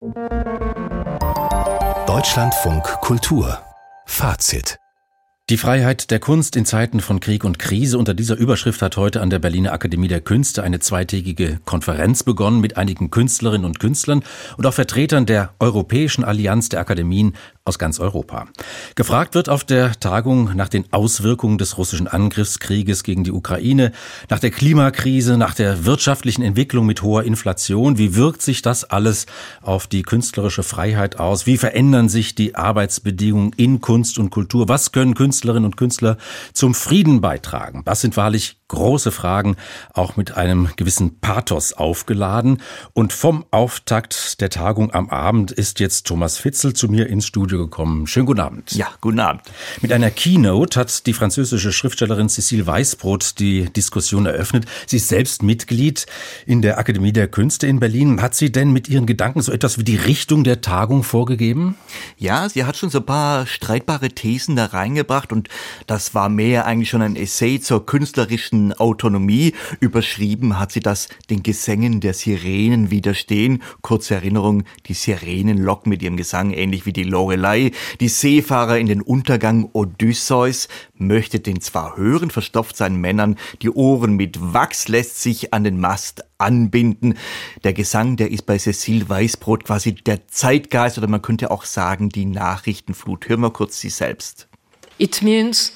Deutschlandfunk Kultur Fazit. Die Freiheit der Kunst in Zeiten von Krieg und Krise. Unter dieser Überschrift hat heute an der Berliner Akademie der Künste eine zweitägige Konferenz begonnen mit einigen Künstlerinnen und Künstlern und auch Vertretern der Europäischen Allianz der Akademien aus ganz Europa. Gefragt wird auf der Tagung nach den Auswirkungen des russischen Angriffskrieges gegen die Ukraine, nach der Klimakrise, nach der wirtschaftlichen Entwicklung mit hoher Inflation. Wie wirkt sich das alles auf die künstlerische Freiheit aus? Wie verändern sich die Arbeitsbedingungen in Kunst und Kultur? Was können Künstlerinnen und Künstler zum Frieden beitragen? Das sind wahrlich große Fragen, auch mit einem gewissen Pathos aufgeladen. Und vom Auftakt der Tagung am Abend ist jetzt Thomas Fitzel zu mir ins Studio gekommen. Schönen guten Abend. Ja, guten Abend. Mit einer Keynote hat die französische Schriftstellerin Cécile Weißbrot die Diskussion eröffnet. Sie ist selbst Mitglied in der Akademie der Künste in Berlin. Hat sie denn mit ihren Gedanken so etwas wie die Richtung der Tagung vorgegeben? Ja, sie hat schon so ein paar streitbare Thesen da reingebracht und das war mehr eigentlich schon ein Essay zur künstlerischen Autonomie. Überschrieben hat sie das den Gesängen der Sirenen widerstehen. Kurze Erinnerung, die Sirenen locken mit ihrem Gesang, ähnlich wie die Lorelei. Die Seefahrer in den Untergang Odysseus möchte den zwar hören, verstopft seinen Männern die Ohren mit Wachs, lässt sich an den Mast anbinden. Der Gesang, der ist bei Cécile Weißbrot quasi der Zeitgeist oder man könnte auch sagen die Nachrichtenflut. Hören wir kurz sie selbst. It means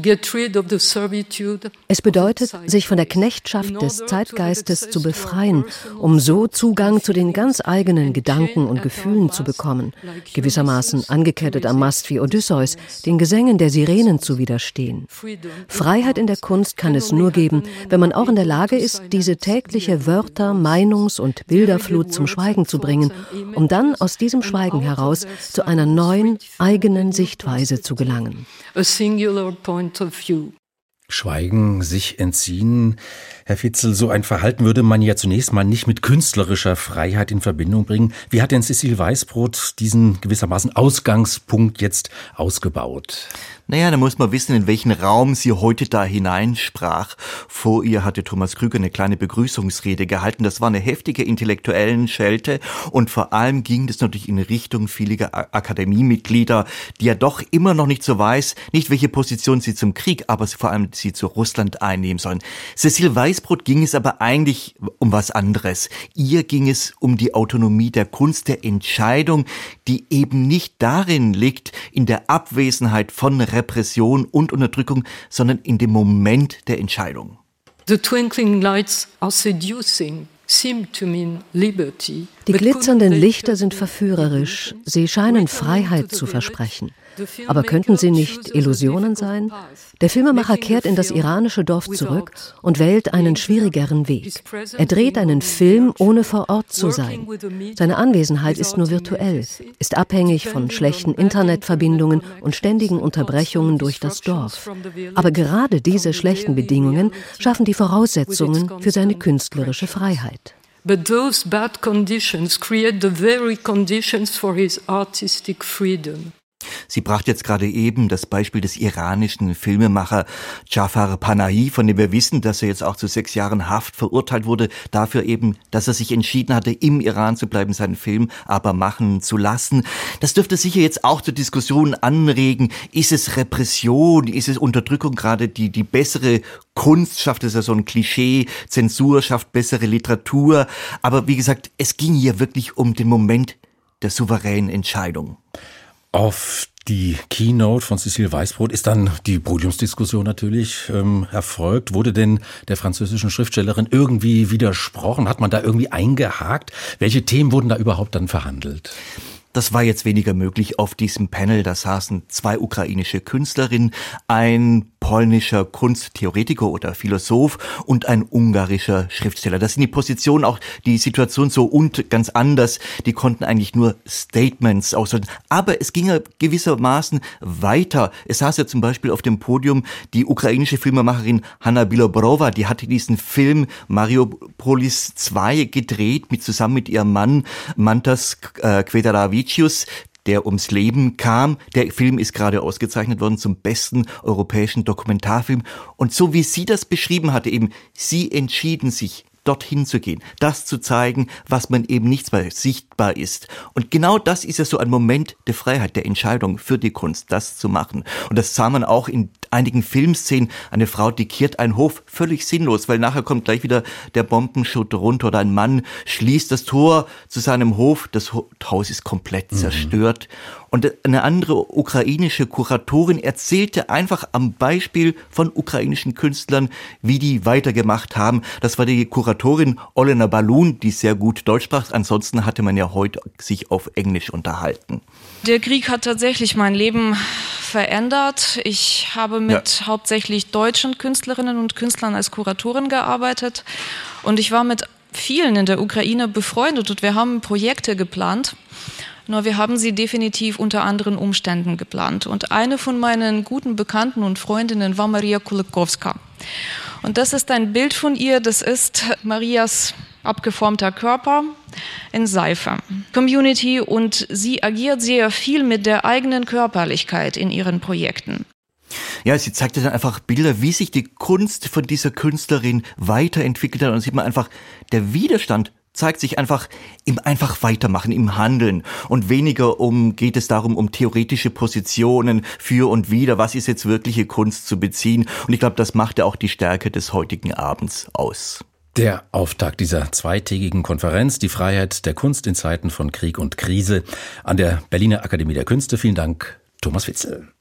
es bedeutet, sich von der Knechtschaft des Zeitgeistes zu befreien, um so Zugang zu den ganz eigenen Gedanken und Gefühlen zu bekommen, gewissermaßen angekettet am Mast wie Odysseus, den Gesängen der Sirenen zu widerstehen. Freiheit in der Kunst kann es nur geben, wenn man auch in der Lage ist, diese tägliche Wörter-, Meinungs- und Bilderflut zum Schweigen zu bringen, um dann aus diesem Schweigen heraus zu einer neuen, eigenen Sichtweise zu gelangen. A singular point of view. Schweigen, sich entziehen. Herr Fitzel, so ein Verhalten würde man ja zunächst mal nicht mit künstlerischer Freiheit in Verbindung bringen. Wie hat denn Cécile Weißbrot diesen gewissermaßen Ausgangspunkt jetzt ausgebaut? Naja, da muss man wissen, in welchen Raum sie heute da hineinsprach. Vor ihr hatte Thomas Krüger eine kleine Begrüßungsrede gehalten. Das war eine heftige intellektuellen Schelte und vor allem ging das natürlich in Richtung vieler Akademiemitglieder, die ja doch immer noch nicht so weiß, nicht welche Position sie zum Krieg, aber vor allem sie zu Russland einnehmen sollen. Cécile Weißbrot ging es aber eigentlich um was anderes. Ihr ging es um die Autonomie der Kunst, der Entscheidung, die eben nicht darin liegt, in der Abwesenheit von Repression und Unterdrückung, sondern in dem Moment der Entscheidung. The twinkling lights are seducing. Seem to mean liberty. Die glitzernden Lichter sind verführerisch, sie scheinen Freiheit zu versprechen. Aber könnten sie nicht Illusionen sein? Der Filmemacher kehrt in das iranische Dorf zurück und wählt einen schwierigeren Weg. Er dreht einen Film, ohne vor Ort zu sein. Seine Anwesenheit ist nur virtuell, ist abhängig von schlechten Internetverbindungen und ständigen Unterbrechungen durch das Dorf. Aber gerade diese schlechten Bedingungen schaffen die Voraussetzungen für seine künstlerische Freiheit. But those bad conditions create the very conditions for his artistic freedom. Sie brachte jetzt gerade eben das Beispiel des iranischen Filmemacher Jafar Panahi, von dem wir wissen, dass er jetzt auch zu 6 Jahren Haft verurteilt wurde, dafür eben, dass er sich entschieden hatte, im Iran zu bleiben, seinen Film aber machen zu lassen. Das dürfte sicher jetzt auch zur Diskussion anregen. Ist es Repression, ist es Unterdrückung, gerade die bessere Kunst schafft, es ja so ein Klischee, Zensur schafft bessere Literatur. Aber wie gesagt, es ging hier wirklich um den Moment der souveränen Entscheidung. Auf die Keynote von Cécile Weißbrot ist dann die Podiumsdiskussion natürlich erfolgt. Wurde denn der französischen Schriftstellerin irgendwie widersprochen? Hat man da irgendwie eingehakt? Welche Themen wurden da überhaupt dann verhandelt? Das war jetzt weniger möglich auf diesem Panel. Da saßen 2 ukrainische Künstlerinnen, ein polnischer Kunsttheoretiker oder Philosoph und ein ungarischer Schriftsteller. Das sind die Positionen, auch die Situation so und ganz anders. Die konnten eigentlich nur Statements ausdrücken. Aber es ging ja gewissermaßen weiter. Es saß ja zum Beispiel auf dem Podium die ukrainische Filmemacherin Hanna Bilobrova. Die hatte diesen Film Mariupolis 2 gedreht, zusammen mit ihrem Mann Mantas Kvedaravičius, der ums Leben kam. Der Film ist gerade ausgezeichnet worden zum besten europäischen Dokumentarfilm. Und so wie sie das beschrieben hatte, eben, sie entschieden sich, dorthin zu gehen, das zu zeigen, was man eben nicht mehr sichtbar ist. Und genau das ist ja so ein Moment der Freiheit, der Entscheidung für die Kunst, das zu machen. Und das sah man auch in einigen Filmszenen. Eine Frau dickiert einen Hof, völlig sinnlos, weil nachher kommt gleich wieder der Bombenschutt runter oder ein Mann schließt das Tor zu seinem Hof. Das Haus ist komplett zerstört. Und eine andere ukrainische Kuratorin erzählte einfach am Beispiel von ukrainischen Künstlern, wie die weitergemacht haben. Das war die Kuratorin Olena Balun, die sehr gut Deutsch sprach. Ansonsten hatte man ja heute sich auf Englisch unterhalten. Der Krieg hat tatsächlich mein Leben verändert. Ich habe mit hauptsächlich deutschen Künstlerinnen und Künstlern als Kuratorin gearbeitet. Und ich war mit vielen in der Ukraine befreundet und wir haben Projekte geplant. Nur wir haben sie definitiv unter anderen Umständen geplant. Und eine von meinen guten Bekannten und Freundinnen war Maria Kulikowska. Und das ist ein Bild von ihr, das ist Marias abgeformter Körper in Seife. Community, und sie agiert sehr viel mit der eigenen Körperlichkeit in ihren Projekten. Ja, sie zeigte dann einfach Bilder, wie sich die Kunst von dieser Künstlerin weiterentwickelt hat. Und da sieht man einfach, der Widerstand zeigt sich einfach im einfach weitermachen, im Handeln. Und weniger geht es darum, um theoretische Positionen für und wider, was ist jetzt wirkliche Kunst zu beziehen. Und ich glaube, das macht ja auch die Stärke des heutigen Abends aus. Der Auftakt dieser zweitägigen Konferenz, die Freiheit der Kunst in Zeiten von Krieg und Krise, an der Berliner Akademie der Künste. Vielen Dank, Thomas Witzel.